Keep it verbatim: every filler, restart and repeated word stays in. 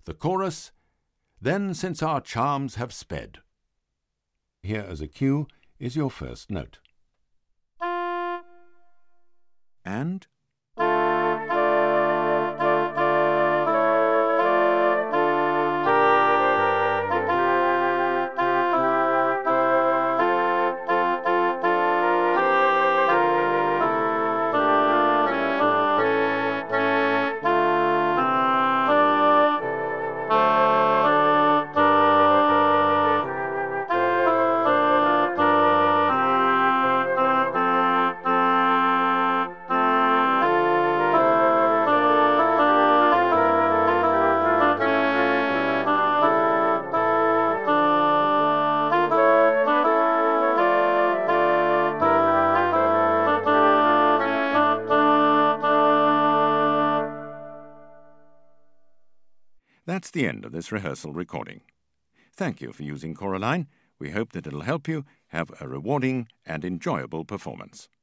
The chorus, "Then since our charms have sped." Here as a cue is your first note. And that's the end of this rehearsal recording. Thank you for using Coraline. We hope that it'll help you have a rewarding and enjoyable performance.